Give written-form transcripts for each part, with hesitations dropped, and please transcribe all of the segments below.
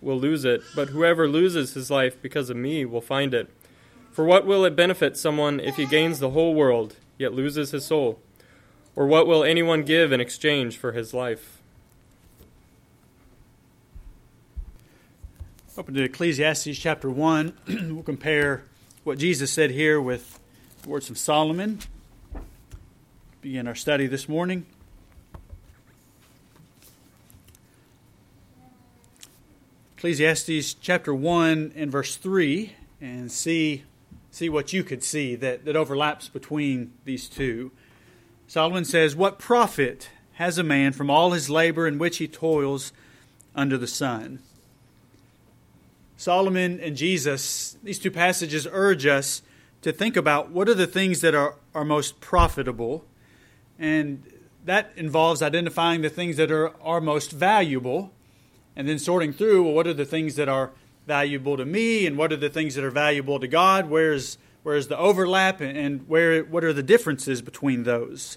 will lose it, but whoever loses his life because of me will find it. For what will it benefit someone if he gains the whole world, yet loses his soul? Or what will anyone give in exchange for his life? Open to Ecclesiastes chapter 1. We'll compare what Jesus said here with the words of Solomon. Begin our study this morning. Ecclesiastes chapter 1 and verse 3, and see what you could see that overlaps between these two. Solomon says, "What profit has a man from all his labor in which he toils under the sun?" Solomon and Jesus, these two passages urge us to think about what are the things that are most profitable, and that involves identifying the things that are most valuable, and then sorting through, well, what are the things that are valuable to me, and what are the things that are valuable to God? Where's the overlap, and what are the differences between those?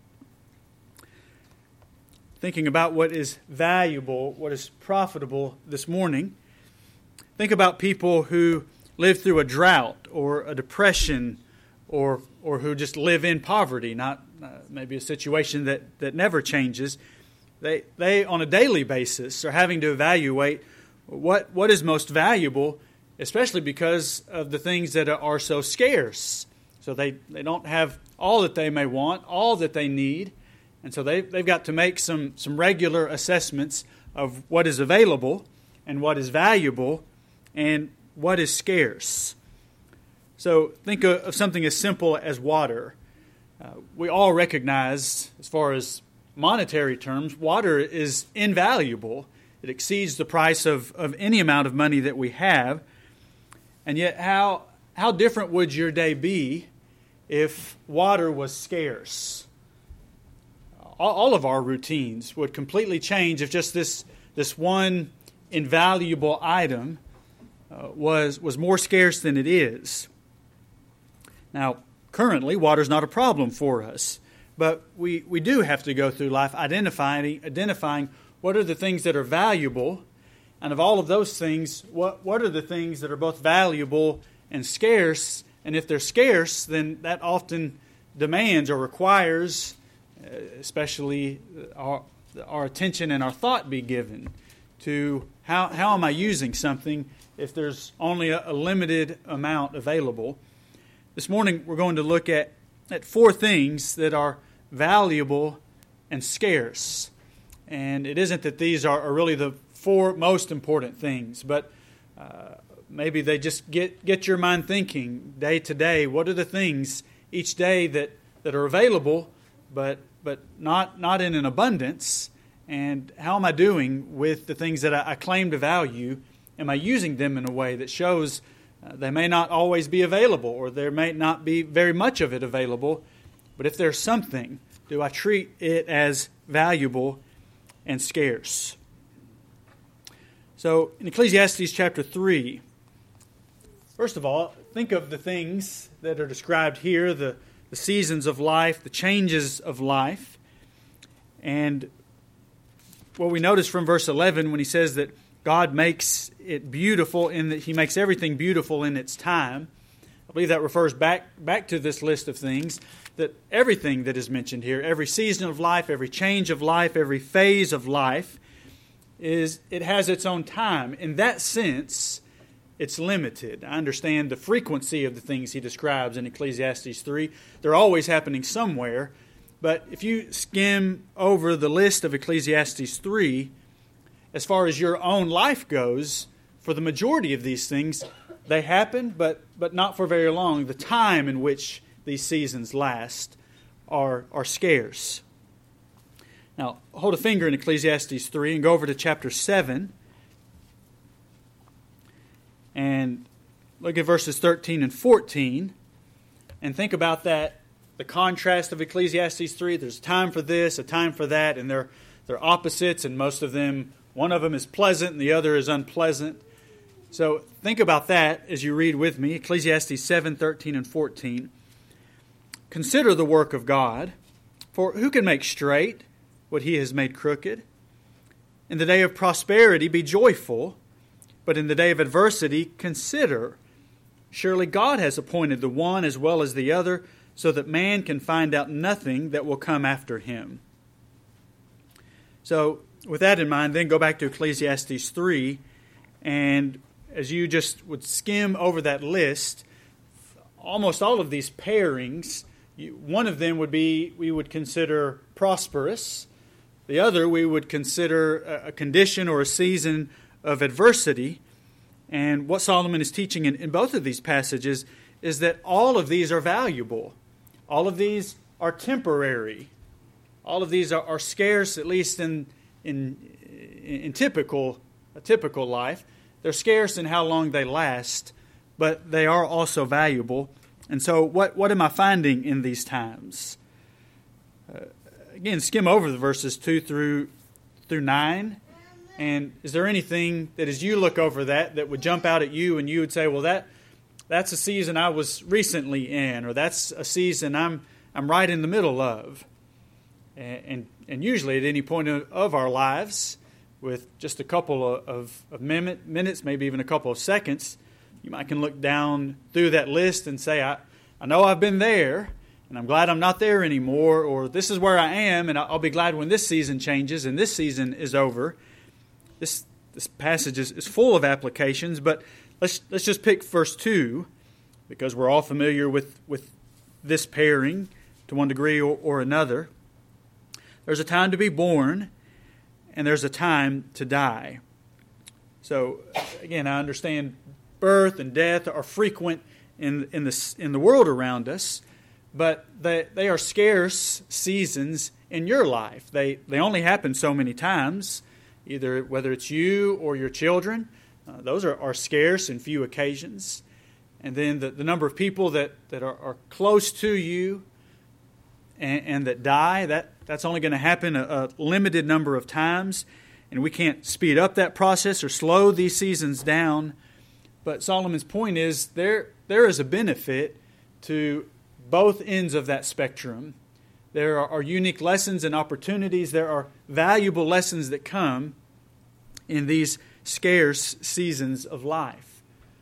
Thinking about what is valuable, what is profitable this morning, think about people who live through a drought or a depression, or who just live in poverty, not maybe a situation that never changes. They on a daily basis are having to evaluate what is most valuable, especially because of the things that are so scarce. So they don't have all that they may want, all that they need, and so they've got to make some regular assessments of what is available and what is valuable and what is scarce. So think of something as simple as water. We all recognize, as far as monetary terms, water is invaluable. It exceeds the price of any amount of money that we have. And yet, how different would your day be if water was scarce? All of our routines would completely change if just this one invaluable item was more scarce than it is. Now, currently, water is not a problem for us, but we do have to go through life identifying what are the things that are valuable, and of all of those things, what are the things that are both valuable and scarce? And if they're scarce, then that often demands or requires, especially our attention and our thought be given to how am I using something if there's only a limited amount available. This morning we're going to look at four things that are valuable and scarce. And it isn't that these are really the four most important things, but maybe they just get your mind thinking day to day. What are the things each day that are available, but not in an abundance? And how am I doing with the things that I claim to value? Am I using them in a way that shows they may not always be available, or there may not be very much of it available, but if there's something, do I treat it as valuable and scarce? So in Ecclesiastes chapter 3, first of all, think of the things that are described here, the seasons of life, the changes of life. And what we notice from verse 11 when he says that God makes it beautiful in that He makes everything beautiful in its time. I believe that refers back to this list of things, that everything that is mentioned here, every season of life, every change of life, every phase of life, it has its own time. In that sense, it's limited. I understand the frequency of the things he describes in Ecclesiastes 3. They're always happening somewhere. But if you skim over the list of Ecclesiastes 3, as far as your own life goes, for the majority of these things, they happen, but not for very long. The time in which these seasons last are scarce. Now, hold a finger in Ecclesiastes 3 and go over to chapter 7 and look at verses 13 and 14 and think about that, the contrast of Ecclesiastes 3. There's a time for this, a time for that, and they're opposites, and most of them, one of them is pleasant and the other is unpleasant. So think about that as you read with me, Ecclesiastes 7, 13 and 14. Consider the work of God, for who can make straight what He has made crooked? In the day of prosperity be joyful, But in the day of adversity, consider, surely God has appointed the one as well as the other, so that man can find out nothing that will come after him. So, with that in mind, then go back to Ecclesiastes 3, and as you just would skim over that list, almost all of these pairings, one of them would be, we would consider prosperous. The other we would consider a condition or a season of adversity. And what Solomon is teaching in both of these passages is that all of these are valuable. All of these are temporary. All of these are scarce, at least in a typical life. They're scarce in how long they last, but they are also valuable. And so what am I finding in these times? Again, skim over the verses 2 through 9. And is there anything that as you look over that would jump out at you and you would say, well, that's a season I was recently in, or that's a season I'm right in the middle of. And usually at any point of our lives, with just a couple of minutes, maybe even a couple of seconds, you might can look down through that list and say, I know I've been there, and I'm glad I'm not there anymore, or this is where I am, and I'll be glad when this season changes and this season is over. This passage is full of applications, but let's just pick verse 2, because we're all familiar with this pairing to one degree or another. There's a time to be born, and there's a time to die. So, again, I understand birth and death are frequent in the world around us, but they are scarce seasons in your life. They only happen so many times, either whether it's you or your children. Those are scarce and few occasions. And then the number of people that are close to you and that die, that's only going to happen a limited number of times. And we can't speed up that process or slow these seasons down. But Solomon's point is there is a benefit to both ends of that spectrum. There are unique lessons and opportunities. There are valuable lessons that come in these scarce seasons of life.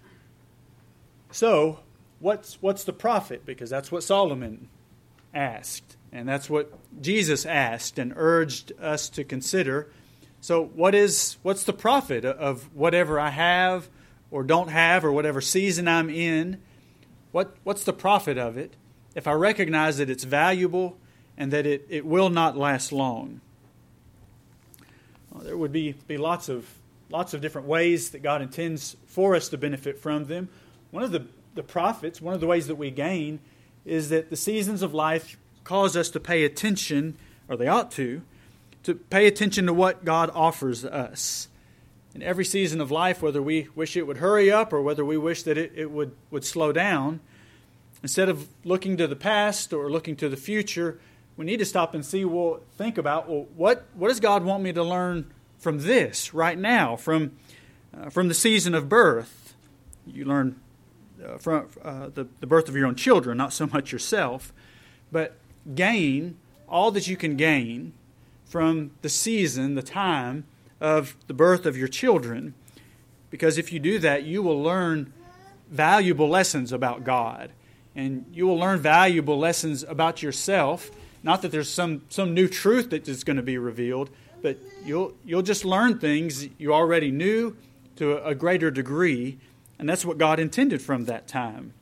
So, what's the profit? Because that's what Solomon asked, and that's what Jesus asked and urged us to consider. So, what's the profit of whatever I have or don't have, or whatever season I'm in? What's the profit of it if I recognize that it's valuable and that it will not last long? Well, there would be lots of different ways that God intends for us to benefit from them. One of the profits, one of the ways that we gain, is that the seasons of life cause us to pay attention, or they ought to pay attention to what God offers us. In every season of life, whether we wish it would hurry up or whether we wish that it would slow down, instead of looking to the past or looking to the future, we need to stop and think about, what does God want me to learn from this right now, from the season of birth? You learn from the birth of your own children, not so much yourself, but gain all that you can gain from the season, the time of the birth of your children, because if you do that, you will learn valuable lessons about God, and you will learn valuable lessons about yourself. Not that there's some new truth that is going to be revealed, but you'll just learn things you already knew to a greater degree, and that's what God intended from that time.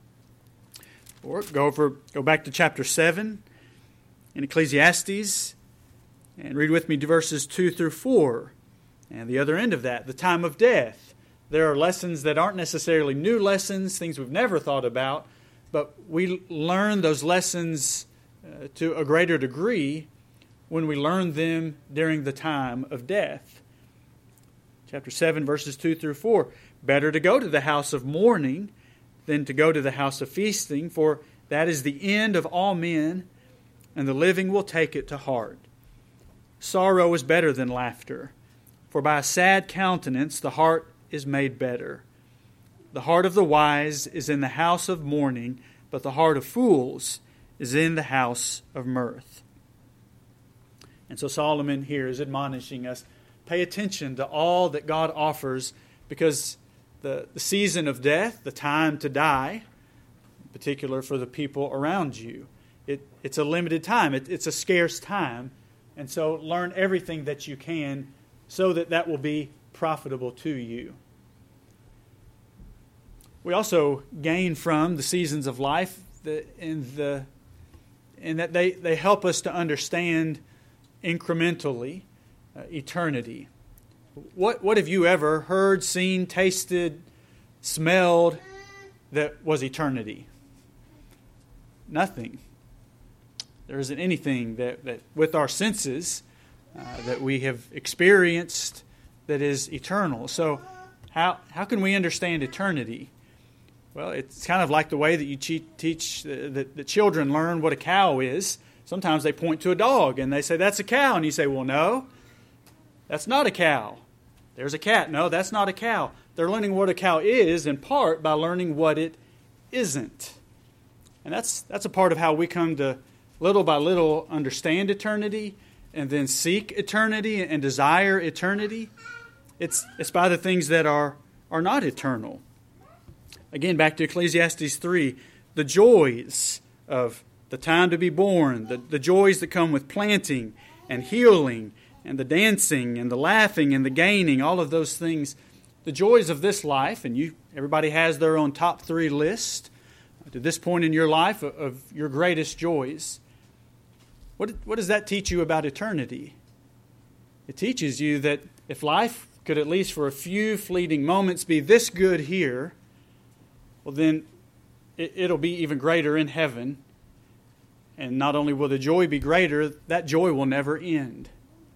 Or go back to chapter 7 in Ecclesiastes and read with me verses 2 through 4. And the other end of that, the time of death. There are lessons that aren't necessarily new lessons, things we've never thought about, but we learn those lessons to a greater degree when we learn them during the time of death. Chapter 7, verses 2 through 4. Better to go to the house of mourning than to go to the house of feasting, for that is the end of all men, and the living will take it to heart. Sorrow is better than laughter, for by a sad countenance the heart is made better. The heart of the wise is in the house of mourning, but the heart of fools is in the house of mirth. And so Solomon here is admonishing us, pay attention to all that God offers, because the season of death, the time to die, in particular for the people around you. It's a limited time. It's a scarce time. And so learn everything that you can so that will be profitable to you. We also gain from the seasons of life in that they help us to understand incrementally eternity. What have you ever heard, seen, tasted, smelled that was eternity? Nothing. There isn't anything that with our senses that we have experienced that is eternal. So how can we understand eternity? Well, it's kind of like the way that you teach the children learn what a cow is. Sometimes they point to a dog and they say, that's a cow. And you say, well, no, that's not a cow. There's a cat. No, that's not a cow. They're learning what a cow is in part by learning what it isn't. And that's a part of how we come to little by little understand eternity and then seek eternity and desire eternity. It's by the things that are not eternal. Again, back to Ecclesiastes 3, the joys of the time to be born, the joys that come with planting and healing and the dancing and the laughing and the gaining, all of those things, the joys of this life, and everybody has their own top 3 list to this point in your life of your greatest joys. What does that teach you about eternity? It teaches you that if life could at least for a few fleeting moments be this good here, well then it'll be even greater in heaven. And not only will the joy be greater, that joy will never end.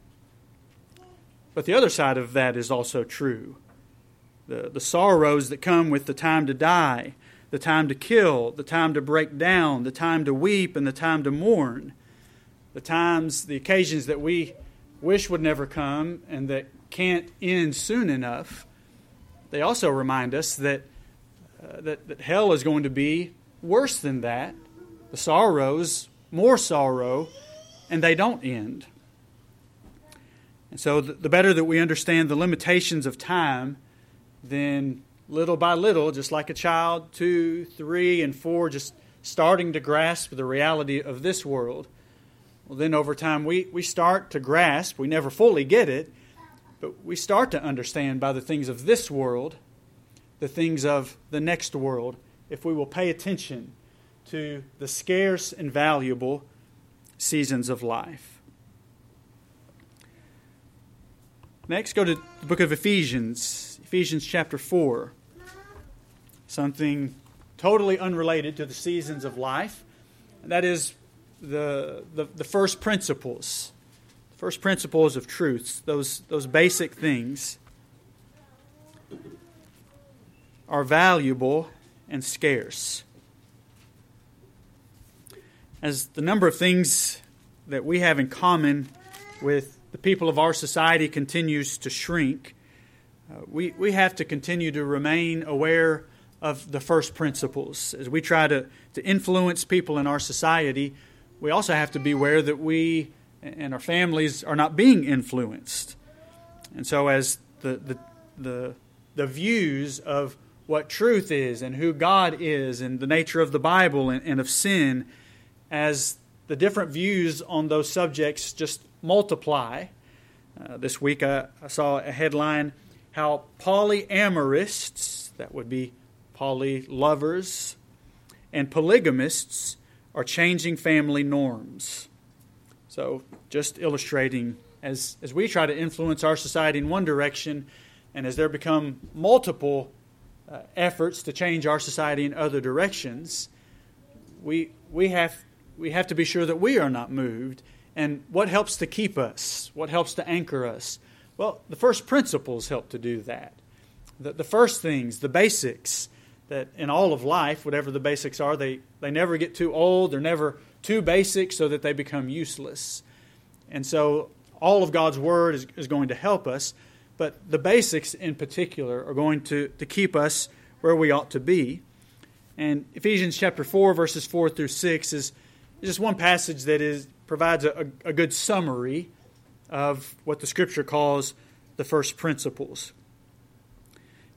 But the other side of that is also true. The sorrows that come with the time to die, the time to kill, the time to break down, the time to weep, and the time to mourn. The occasions that we wish would never come and that can't end soon enough, they also remind us that hell is going to be worse than that. The sorrows, more sorrow, and they don't end. And so the better that we understand the limitations of time, then little by little, just like a child, 2, 3, and 4, just starting to grasp the reality of this world, well, then over time we start to grasp, we never fully get it, but we start to understand by the things of this world, the things of the next world, if we will pay attention to the scarce and valuable seasons of life. Next, go to the book of Ephesians chapter 4. Something totally unrelated to the seasons of life. And that is the first principles. The first principles of truths. Those basic things are valuable and scarce. As the number of things that we have in common with the people of our society continues to shrink, we have to continue to remain aware of the first principles. As we try to influence people in our society, we also have to be aware that we and our families are not being influenced. And so as the views of what truth is and who God is and the nature of the Bible and of sin, as the different views on those subjects just multiply. This week I saw a headline, how polyamorists, that would be poly-lovers, and polygamists are changing family norms. So just illustrating, as we try to influence our society in one direction, and as there become multiple efforts to change our society in other directions, we have to be sure that we are not moved. And what helps to keep us? What helps to anchor us? Well, the first principles help to do that. The first things, the basics, that in all of life, whatever the basics are, they never get too old. They're never too basic so that they become useless. And so all of God's Word is going to help us, but the basics in particular are going to keep us where we ought to be. And Ephesians chapter 4, verses 4 through 6 is just one passage that provides a good summary of what the Scripture calls the first principles.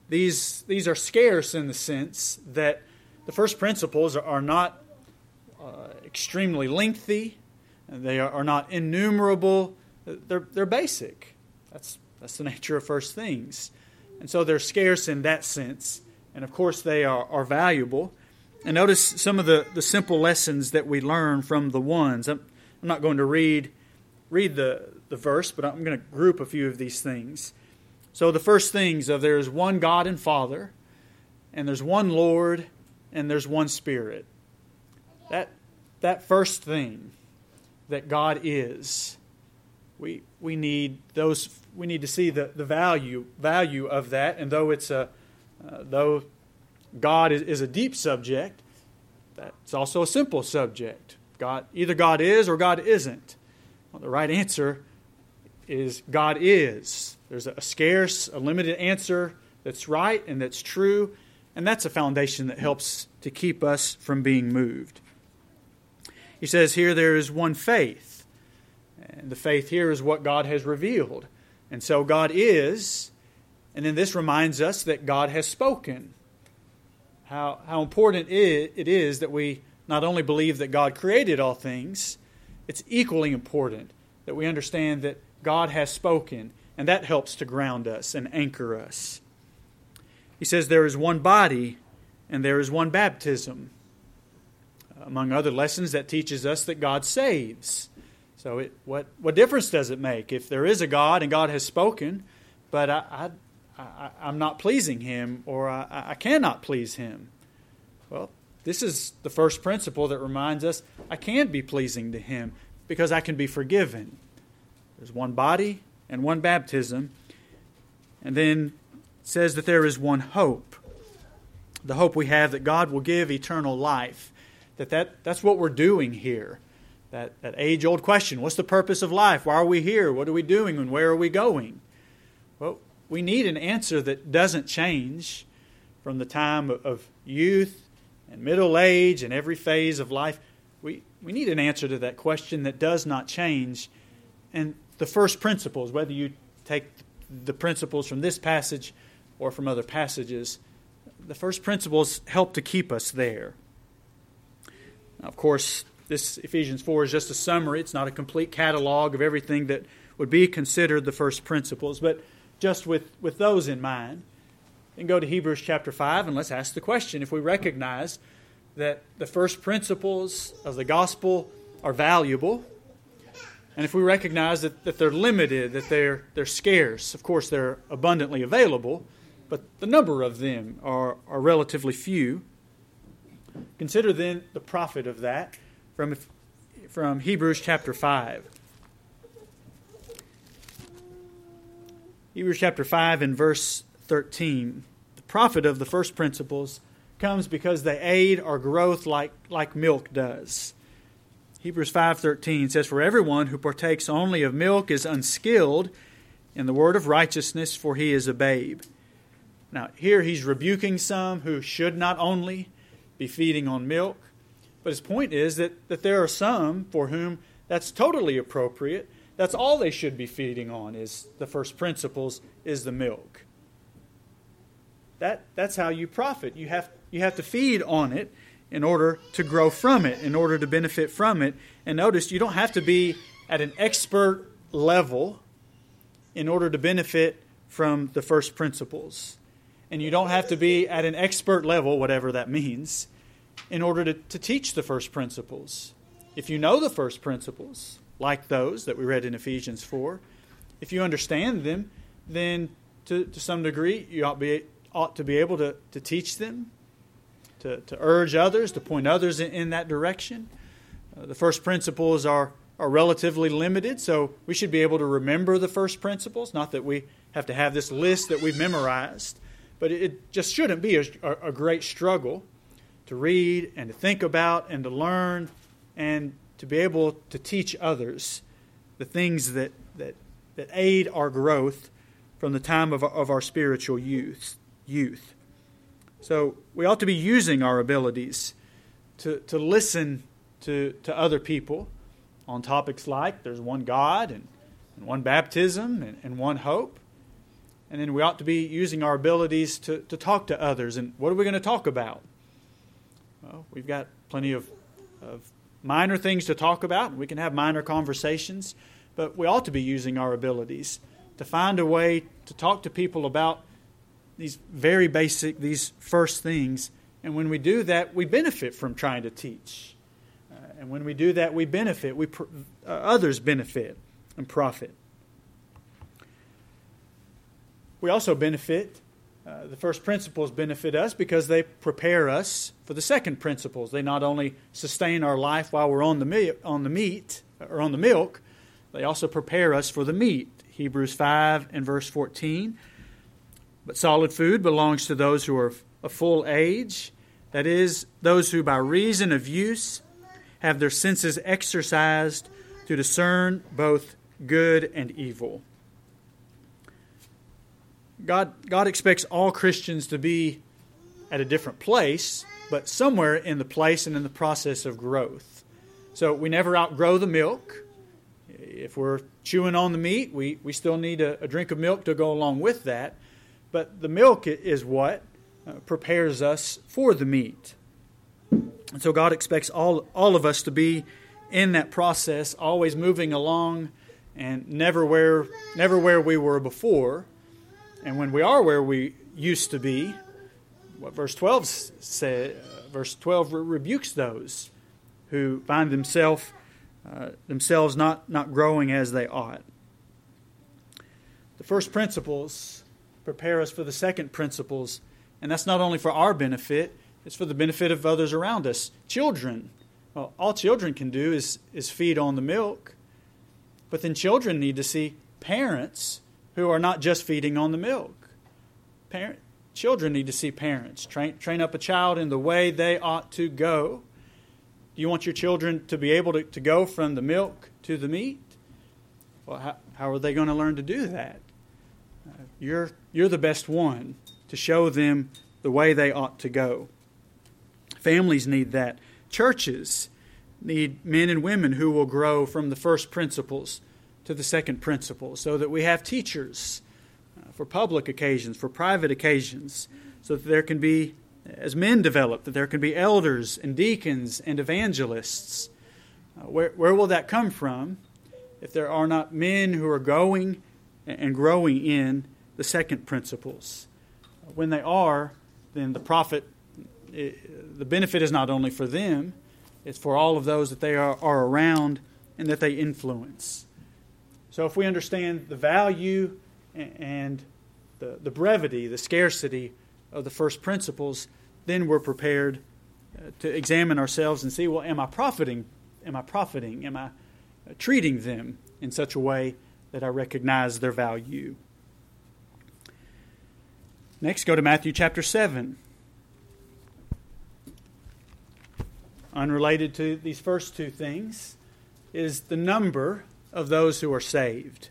these are scarce in the sense that the first principles are not extremely lengthy. They are not innumerable. They're basic. That's the nature of first things. And so they're scarce in that sense. And of course they are valuable. And notice some of the simple lessons that we learn from the ones. I'm not going to read the verse, but I'm going to group a few of these things. So the first things of there is one God and Father, and there's one Lord, and there's one Spirit. That first thing, that God is, we need to see the value of that. And though God is a deep subject, that's also a simple subject. Either God is or God isn't. Well, the right answer is God is. There's a scarce, a limited answer that's right and that's true, and that's a foundation that helps to keep us from being moved. He says here there is one faith, and the faith here is what God has revealed. And so God is, and then this reminds us that God has spoken. How important it is that we not only believe that God created all things, it's equally important that we understand that God has spoken, and that helps to ground us and anchor us. He says there is one body and there is one baptism. Among other lessons, that teaches us that God saves. So what difference does it make if there is a God and God has spoken, but I'm not pleasing Him, or I cannot please Him? Well, this is the first principle that reminds us I can be pleasing to Him because I can be forgiven. There's one body and one baptism. And then it says that there is one hope. The hope we have that God will give eternal life. That's what we're doing here. That age-old question, what's the purpose of life? Why are we here? What are we doing and where are we going? Well, we need an answer that doesn't change from the time of youth and middle age and every phase of life. We need an answer to that question that does not change. And the first principles, whether you take the principles from this passage or from other passages, the first principles help to keep us there. Now, of course, this Ephesians 4 is just a summary. It's not a complete catalog of everything that would be considered the first principles. But just with those in mind, then go to Hebrews chapter 5 and let's ask the question. If we recognize that the first principles of the gospel are valuable, and if we recognize that they're limited, that they're scarce, of course they're abundantly available, but the number of them are relatively few. Consider then the profit of that from Hebrews chapter 5. Hebrews chapter 5 and verse 13. The profit of the first principles comes because they aid our growth like milk does. Hebrews 5:13 says, "For everyone who partakes only of milk is unskilled in the word of righteousness, for he is a babe." Now, here he's rebuking some who should not only be feeding on milk, but his point is that there are some for whom that's totally appropriate. That's all they should be feeding on, is the first principles, is the milk. That's how you profit. You have to feed on it in order to grow from it, in order to benefit from it. And notice, you don't have to be at an expert level in order to benefit from the first principles. And you don't have to be at an expert level, whatever that means, in order to teach the first principles. If you know the first principles, like those that we read in Ephesians 4, if you understand them, then to some degree you ought to be able to teach them, to urge others, to point others in that direction. The first principles are relatively limited, so we should be able to remember the first principles. Not that we have to have this list that we've memorized, but it just shouldn't be a great struggle to read and to think about and to learn and to be able to teach others the things that aid our growth from the time of our spiritual youth. So we ought to be using our abilities to listen to other people on topics like there's one God and one baptism and one hope. And then we ought to be using our abilities to talk to others. And what are we going to talk about? Well, we've got plenty of minor things to talk about. We can have minor conversations. But we ought to be using our abilities to find a way to talk to people about these very basic, these first things. And when we do that, we benefit from trying to teach. And when we do that, we benefit. Others benefit and profit. We also benefit. The first principles benefit us because they prepare us for the second principles. They not only sustain our life while we're on the meat or on the milk, they also prepare us for the meat. Hebrews 5 and verse 14. But solid food belongs to those who are of full age, that is, those who by reason of use have their senses exercised to discern both good and evil. God expects all Christians to be at a different place, but somewhere in the place and in the process of growth. So we never outgrow the milk. If we're chewing on the meat, we still need a drink of milk to go along with that. But the milk is what prepares us for the meat. And so God expects all of us to be in that process, always moving along and never where we were before. And when we are where we used to be, what verse 12 said, verse 12 rebukes those who find themselves not growing as they ought. The first principles prepare us for the second principles, and that's not only for our benefit, it's for the benefit of others around us. Children, well, all children can do is feed on the milk, but then children need to see parents who are not just feeding on the milk. Children need to see parents. Train up a child in the way they ought to go. Do you want your children to be able to go from the milk to the meat? Well, how are they going to learn to do that? You're the best one to show them the way they ought to go. Families need that. Churches need men and women who will grow from the first principles to the second principles, so that we have teachers for public occasions, for private occasions, so that there can be, as men develop, that there can be elders and deacons and evangelists. Where will that come from if there are not men who are going and growing in the second principles? When they are, then the benefit is not only for them, it's for all of those that they are around and that they influence. So if we understand the value and the brevity, the scarcity of the first principles, then we're prepared to examine ourselves and see, well, am I profiting? Am I treating them in such a way that I recognize their value? Next, go to Matthew chapter 7. Unrelated to these first two things is the number of those who are saved.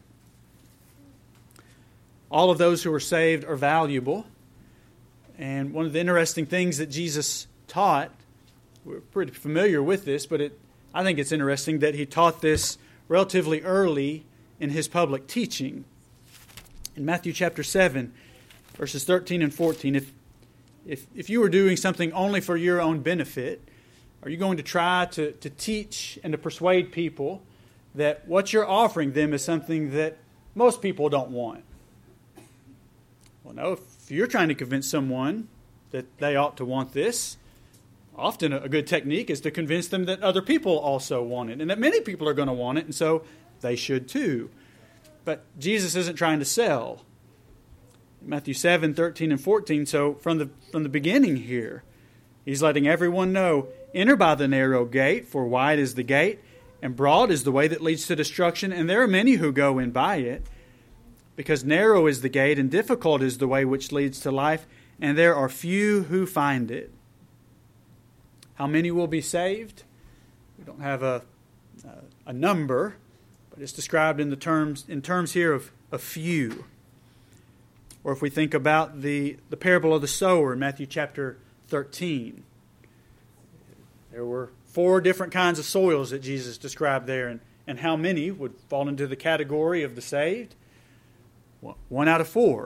All of those who are saved are valuable. And one of the interesting things that Jesus taught, we're pretty familiar with this, but I think it's interesting that he taught this relatively early in his public teaching. In Matthew chapter 7, verses 13 and 14, if you were doing something only for your own benefit, are you going to try to teach and to persuade people that what you're offering them is something that most people don't want? Well, no, if you're trying to convince someone that they ought to want this, often a good technique is to convince them that other people also want it and that many people are going to want it, and so they should too. But Jesus isn't trying to sell. Matthew 7, 13 and 14, so from the beginning here, he's letting everyone know, enter by the narrow gate, for wide is the gate, and broad is the way that leads to destruction, and there are many who go in by it. Because narrow is the gate, and difficult is the way which leads to life, and there are few who find it. How many will be saved? We don't have a number, but it's described in terms here of a few. Or if we think about the parable of the sower in Matthew chapter 13, there were 4 different kinds of soils that Jesus described there, and how many would fall into the category of the saved? 1 out of 4.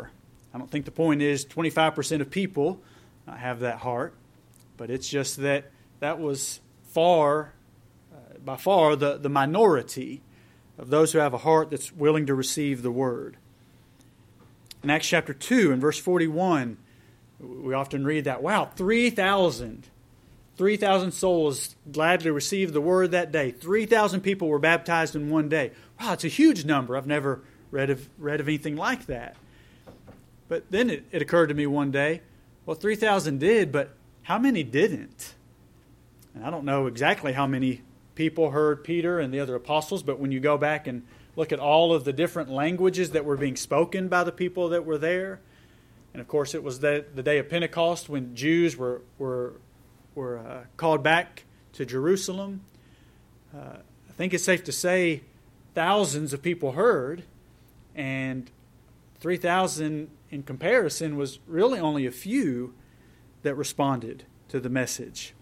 I don't think the point is 25% of people have that heart, but it's just that was by far the minority of those who have a heart that's willing to receive the word. In Acts chapter 2 and verse 41, we often read that, wow, 3,000 souls gladly received the word that day. 3,000 people were baptized in one day. Wow, it's a huge number. I've never read of anything like that. But then it occurred to me one day, well, 3,000 did, but how many didn't? And I don't know exactly how many people heard Peter and the other apostles, but when you go back and look at all of the different languages that were being spoken by the people that were there, and of course it was the day of Pentecost when Jews were called back to Jerusalem. I think it's safe to say thousands of people heard, and 3,000 in comparison was really only a few that responded to the message.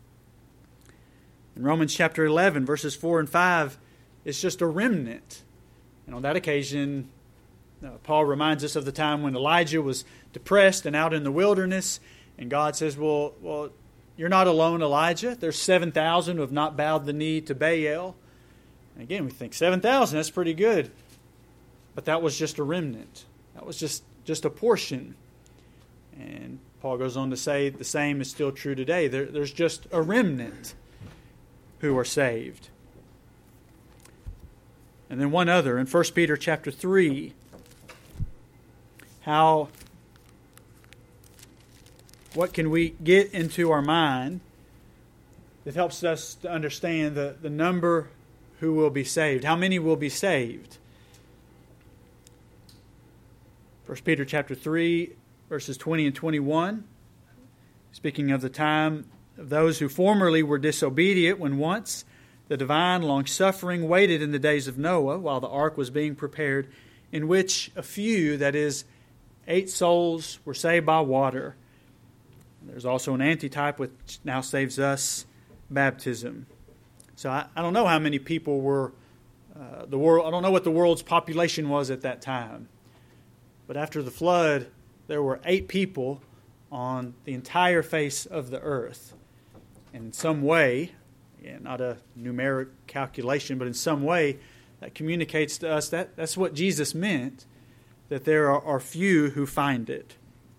In Romans chapter 11, verses 4 and 5, it's just a remnant. And on that occasion, Paul reminds us of the time when Elijah was depressed and out in the wilderness, and God says, well, you're not alone, Elijah. There's 7,000 who have not bowed the knee to Baal. And again, we think 7,000, that's pretty good. But that was just a remnant. That was just a portion. And Paul goes on to say the same is still true today. There's just a remnant who are saved. And then one other, in 1 Peter chapter 3, what can we get into our mind that helps us to understand the number who will be saved? How many will be saved? 1 Peter chapter 3, verses 20 and 21, speaking of the time of those who formerly were disobedient when once the divine long-suffering waited in the days of Noah while the ark was being prepared, in which a few, that is, 8 souls, were saved by water. There's also an antitype which now saves us, baptism. So I don't know how many people were the world. I don't know what the world's population was at that time. But after the flood, there were 8 people on the entire face of the earth. And in some way, not a numeric calculation, but in some way, that communicates to us that that's what Jesus meant, that there are few who find it.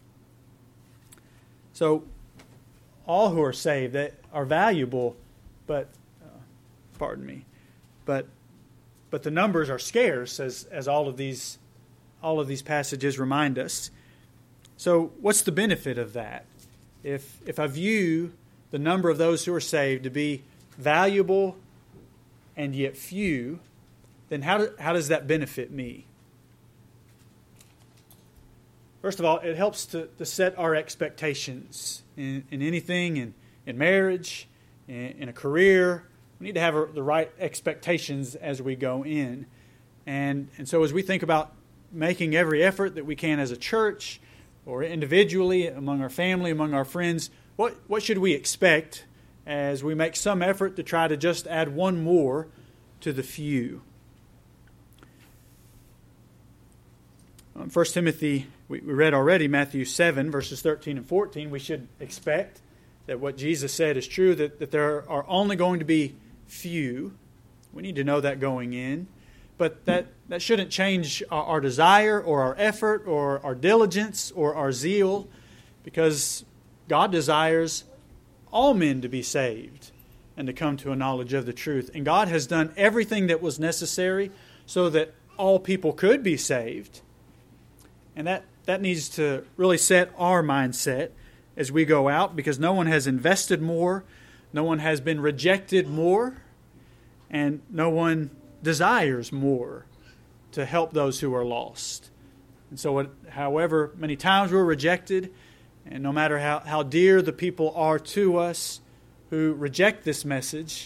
So, all who are saved that are valuable, but but the numbers are scarce, as all of these passages remind us. So, what's the benefit of that? If I view the number of those who are saved to be valuable and yet few, then how does that benefit me? First of all, it helps to set our expectations in anything, in marriage, in a career. We need to have the right expectations as we go in. And so as we think about making every effort that we can as a church or individually, among our family, among our friends, what should we expect as we make some effort to try to just add one more to the few? 1 Timothy, we read already, Matthew 7, verses 13 and 14. We should expect that what Jesus said is true, that there are only going to be few. We need to know that going in. But that shouldn't change our desire or our effort or our diligence or our zeal, because God desires all men to be saved and to come to a knowledge of the truth. And God has done everything that was necessary so that all people could be saved. And that needs to really set our mindset as we go out, because no one has invested more, no one has been rejected more, and no one desires more to help those who are lost. And so however many times we're rejected, and no matter how dear the people are to us who reject this message,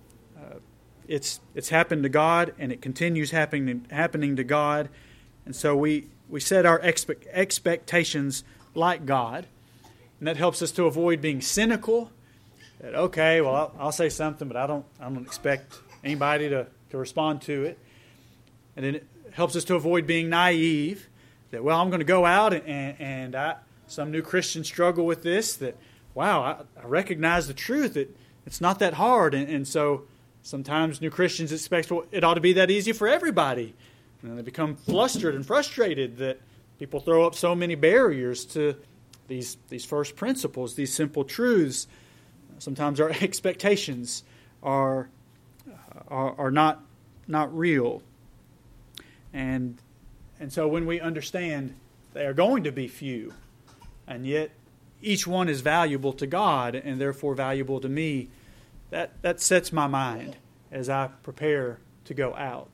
it's happened to God, and it continues happening to God. And so we set our expectations like God, and that helps us to avoid being cynical. That, okay, well, I'll say something, but I don't expect anybody to respond to it. And it helps us to avoid being naive, well, I'm going to go out and some new Christians struggle with this, that, wow, I recognize the truth. It's not that hard. And so sometimes new Christians expect, well, it ought to be that easy for everybody. And they become flustered and frustrated that people throw up so many barriers to these first principles, these simple truths. Sometimes our expectations are not real. And so when we understand they are going to be few, and yet each one is valuable to God and therefore valuable to me, that sets my mind as I prepare to go out.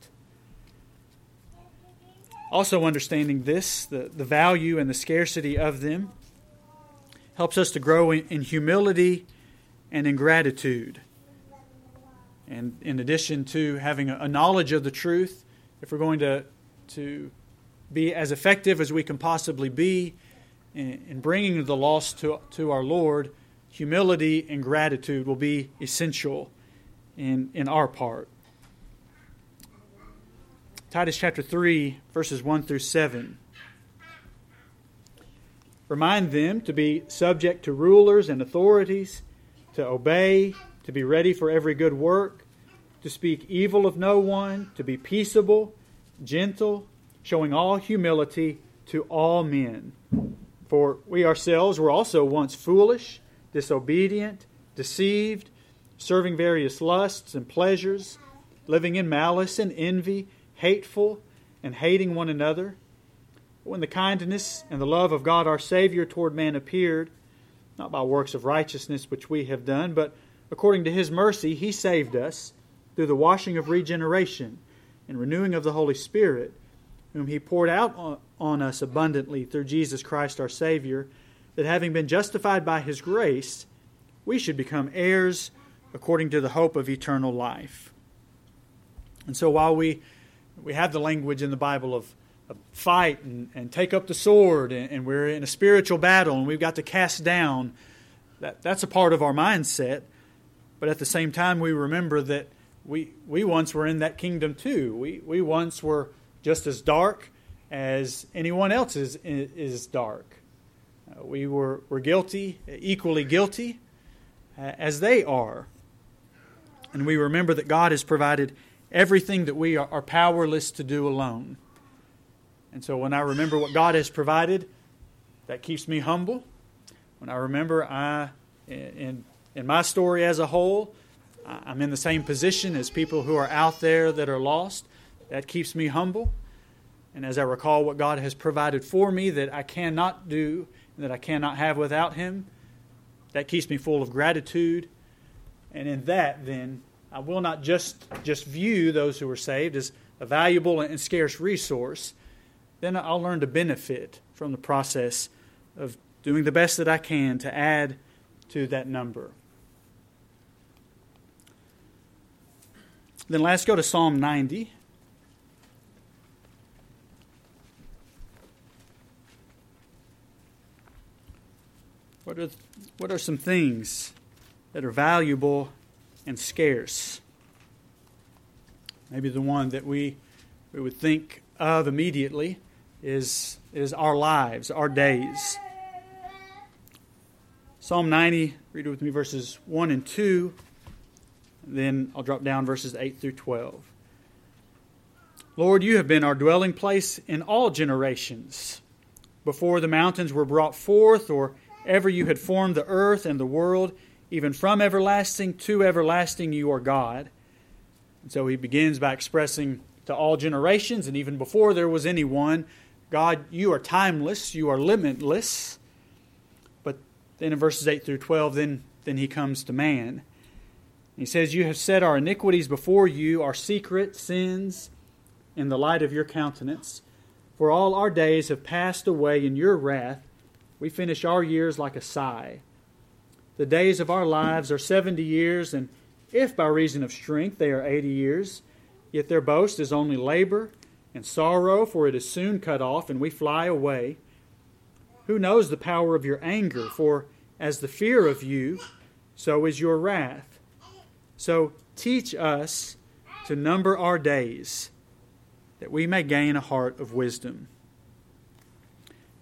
Also understanding this, the value and the scarcity of them, helps us to grow in humility and in gratitude. And in addition to having a knowledge of the truth, if we're going to be as effective as we can possibly be in bringing the lost to our Lord, humility and gratitude will be essential in our part. Titus chapter 3, verses 1 through 7. Remind them to be subject to rulers and authorities, to obey, to be ready for every good work, to speak evil of no one, to be peaceable, gentle, showing all humility to all men. For we ourselves were also once foolish, disobedient, deceived, serving various lusts and pleasures, living in malice and envy, hateful, and hating one another. But when the kindness and the love of God our Savior toward man appeared, not by works of righteousness which we have done, but according to His mercy He saved us through the washing of regeneration and renewing of the Holy Spirit, whom He poured out on us abundantly through Jesus Christ our Savior, that having been justified by His grace, we should become heirs according to the hope of eternal life. And so while we have the language in the Bible of fight and take up the sword, and we're in a spiritual battle and we've got to cast down, that's a part of our mindset. But at the same time, we remember that we once were in that kingdom too. We once were just as dark as anyone else is dark. We were guilty, equally guilty as they are. And we remember that God has provided everything that we are powerless to do alone. And so when I remember what God has provided, that keeps me humble. When I remember in my story as a whole, I'm in the same position as people who are out there that are lost, that keeps me humble. And as I recall what God has provided for me that I cannot do, that I cannot have without Him, that keeps me full of gratitude. And in that, then, I will not just view those who are saved as a valuable and scarce resource. Then I'll learn to benefit from the process of doing the best that I can to add to that number. Then let's go to Psalm 90. What are some things that are valuable and scarce? Maybe the one that we would think of immediately is our lives, our days. Psalm 90, read it with me, verses 1 and 2. Then I'll drop down verses 8 through 12. Lord, you have been our dwelling place in all generations. Before the mountains were brought forth, or ever you had formed the earth and the world, even from everlasting to everlasting you are God. And so he begins by expressing to all generations, and even before there was anyone, God, you are timeless, you are limitless. But then in verses 8 through 12, then he comes to man. He says, you have set our iniquities before you, our secret sins, in the light of your countenance. For all our days have passed away in your wrath. We finish our years like a sigh. The days of our lives are 70 years, and if by reason of strength they are 80 years, yet their boast is only labor and sorrow, for it is soon cut off, and we fly away. Who knows the power of your anger? For as the fear of you, so is your wrath. So teach us to number our days, that we may gain a heart of wisdom.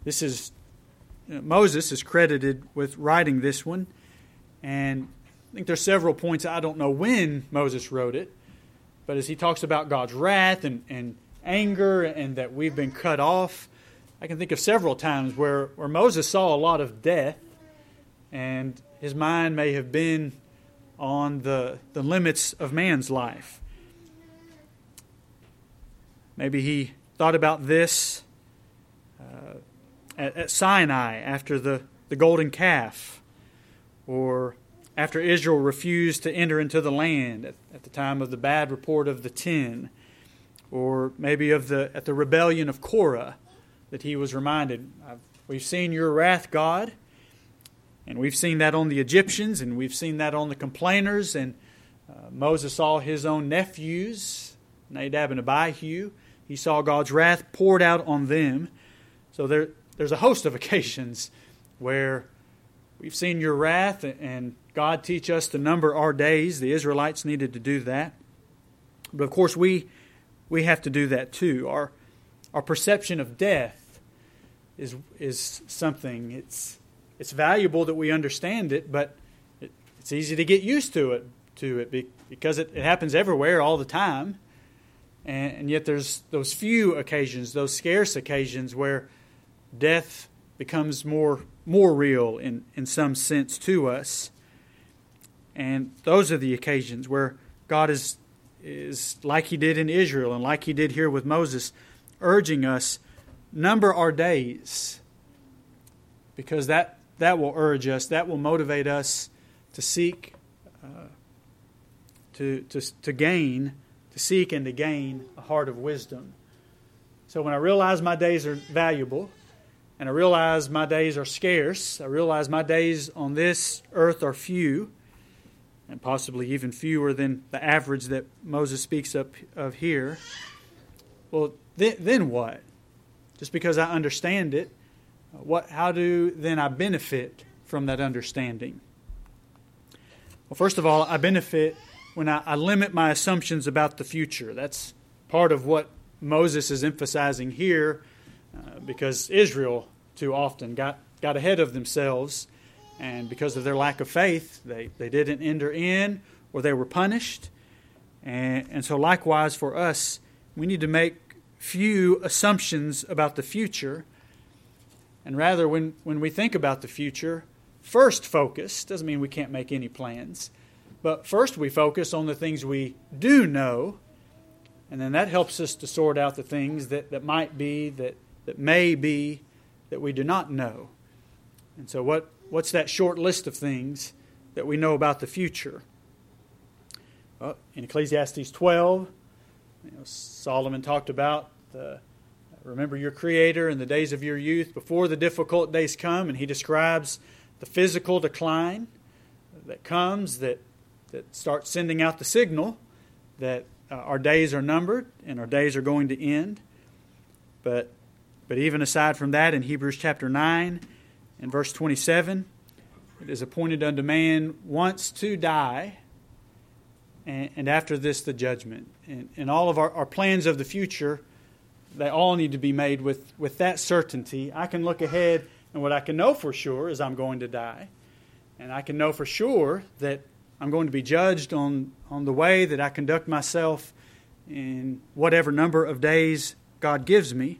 Moses is credited with writing this one, and I think there's several points. I don't know when Moses wrote it, but as he talks about God's wrath and anger and that we've been cut off, I can think of several times where Moses saw a lot of death, and his mind may have been on the limits of man's life. Maybe he thought about this at Sinai after the golden calf, or after Israel refused to enter into the land at the time of the bad report of the 10, or maybe at the rebellion of Korah, that he was reminded, we've seen your wrath, God, and we've seen that on the Egyptians, and we've seen that on the complainers, and Moses saw his own nephews, Nadab and Abihu. He saw God's wrath poured out on them. So there's a host of occasions where we've seen your wrath, and God teach us to number our days. The Israelites needed to do that. But of course we have to do that too. Our perception of death is something. It's valuable that we understand it, but it's easy to get used to it because it happens everywhere all the time. And yet there's those few occasions, those scarce occasions where death becomes more real in some sense to us. And those are the occasions where God is like He did in Israel and like He did here with Moses, urging us, number our days, because that will urge us, that will motivate us to seek, to seek and to gain a heart of wisdom. So when I realize my days are valuable, and I realize my days are scarce, I realize my days on this earth are few, and possibly even fewer than the average that Moses speaks of here, well, then what? Just because I understand it, how do then I benefit from that understanding? Well, first of all, I benefit when I limit my assumptions about the future. That's part of what Moses is emphasizing here, because Israel too often got ahead of themselves, and because of their lack of faith, they didn't enter in, or they were punished. And so likewise for us, we need to make few assumptions about the future, and rather when we think about the future, first focus, doesn't mean we can't make any plans, but first we focus on the things we do know, and then that helps us to sort out the things that might be, that may be, that we do not know. And so what's that short list of things that we know about the future? Well, in Ecclesiastes 12, Solomon talked about remember your Creator in the days of your youth before the difficult days come, and he describes the physical decline that comes, that starts sending out the signal that our days are numbered and our days are going to end. But even aside from that, in Hebrews chapter 9 and verse 27, it is appointed unto man once to die, and after this the judgment. And all of our plans of the future, they all need to be made with that certainty. I can look ahead, and what I can know for sure is I'm going to die. And I can know for sure that I'm going to be judged on the way that I conduct myself in whatever number of days God gives me.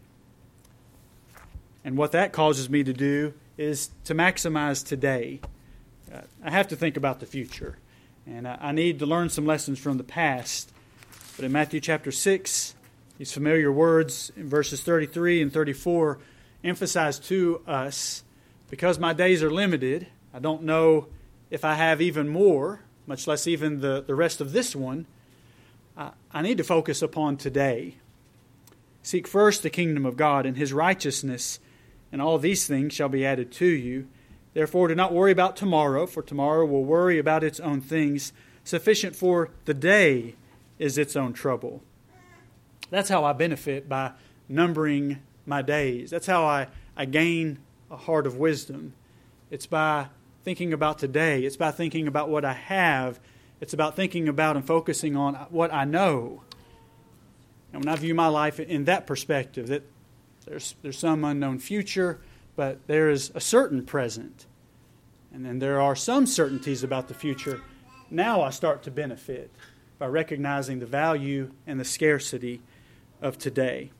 And what that causes me to do is to maximize today. I have to think about the future. And I need to learn some lessons from the past. But in Matthew chapter 6, these familiar words in verses 33 and 34 emphasize to us, because my days are limited, I don't know if I have even more, much less even the rest of this one. I need to focus upon today. Seek first the kingdom of God and His righteousness, and all these things shall be added to you. Therefore do not worry about tomorrow, for tomorrow will worry about its own things. Sufficient for the day is its own trouble. That's how I benefit, by numbering my days. That's how I gain a heart of wisdom. It's by thinking about today. It's by thinking about what I have. It's about thinking about and focusing on what I know. And when I view my life in that perspective, that There's some unknown future, but there is a certain present. And then there are some certainties about the future. Now I start to benefit by recognizing the value and the scarcity of today,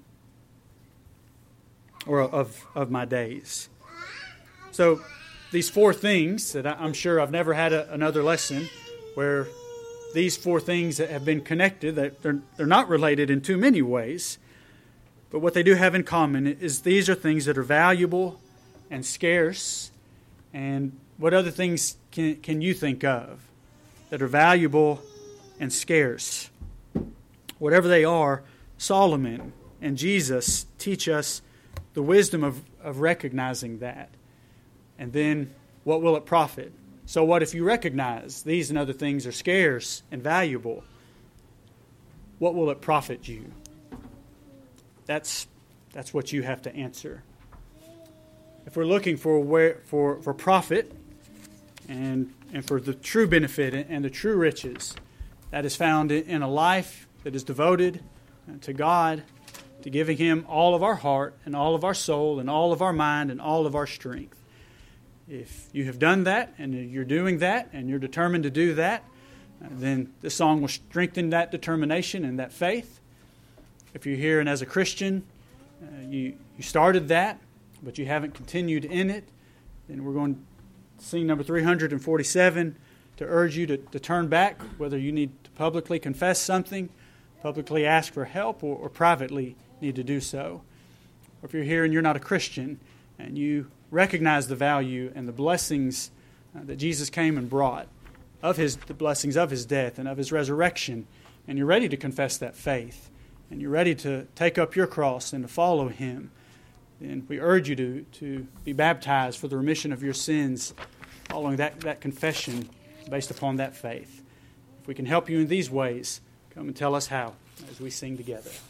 or of my days. So these four things that I'm sure I've never had another lesson where these four things that have been connected, that they're not related in too many ways, but what they do have in common is these are things that are valuable and scarce. And what other things can you think of that are valuable and scarce? Whatever they are, Solomon and Jesus teach us the wisdom of recognizing that. And then, what will it profit? So what if you recognize these and other things are scarce and valuable? What will it profit you? That's what you have to answer. If we're looking for profit and for the true benefit and the true riches, that is found in a life that is devoted to God, to giving Him all of our heart and all of our soul and all of our mind and all of our strength. If you have done that and you're doing that and you're determined to do that, then this song will strengthen that determination and that faith. If you're here and as a Christian, you started that, but you haven't continued in it, then we're going to sing number 347 to urge you to turn back, whether you need to publicly confess something, publicly ask for help, or privately need to do so. Or if you're here and you're not a Christian and you recognize the value and the blessings that Jesus came and brought, the blessings of His death and of His resurrection, and you're ready to confess that faith, and you're ready to take up your cross and to follow Him, then we urge you to be baptized for the remission of your sins following that confession based upon that faith. If we can help you in these ways, come and tell us how as we sing together.